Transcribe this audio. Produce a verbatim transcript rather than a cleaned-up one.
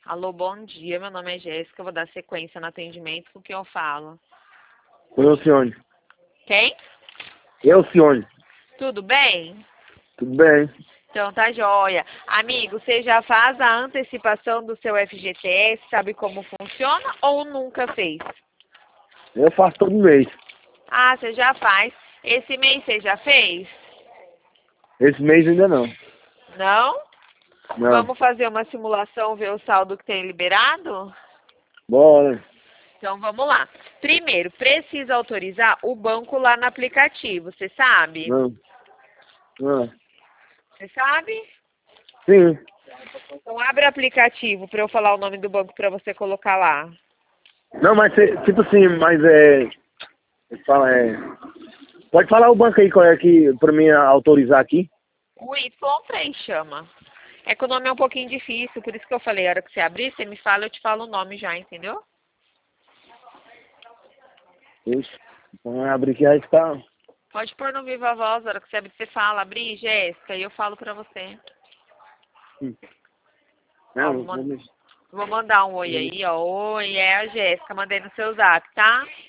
Alô, bom dia. Meu nome é Jéssica. Eu vou dar sequência no atendimento. Com quem eu falo? Oi, Alcione. Quem? Eu, Alcione. Tudo bem? Tudo bem? Então tá joia. Amigo, você já faz a antecipação do seu F G T S? Sabe como funciona ou nunca fez? Eu faço todo mês. Ah, você já faz. Esse mês você já fez? Esse mês ainda não. Não? Não. Vamos fazer uma simulação, ver o saldo que tem liberado? Bora. Então vamos lá. Primeiro, precisa autorizar o banco lá no aplicativo, você sabe? Não. Não. Você sabe? Sim. Então abre o aplicativo para eu falar o nome do banco para você colocar lá. Não, mas cê- tipo assim, mas é... Fala, é... Pode falar o banco aí qual é que pra mim autorizar aqui? O Y três chama. É que o nome é um pouquinho difícil, por isso que eu falei, a hora que você abrir, você me fala, eu te falo o nome já, entendeu? Ixi. Então abrir aqui aí tá. Pode pôr no Viva Voz, a hora que você abrir, você fala, abrir, Jéssica, e eu falo pra você. Hum. Ó, Não, vou, man- vamos. vou mandar um oi aí, ó. Oi, é a Jéssica, mandei no seu zap, tá?